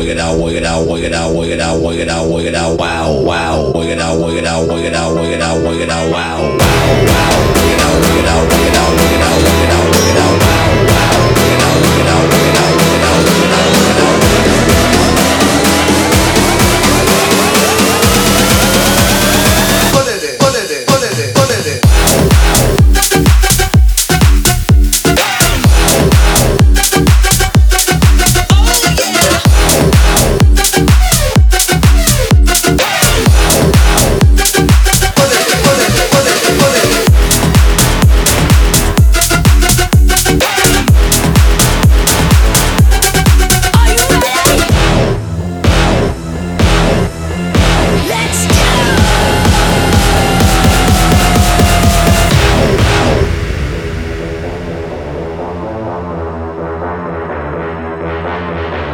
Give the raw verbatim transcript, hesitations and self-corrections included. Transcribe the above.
work it out, work it out, work it out, work it out, work it out, work it out, wow, wow, work it out, work it out, work it out, work it out, work it out, wow, wow, wow, work it out, work it out, work it out, work it out, work it out.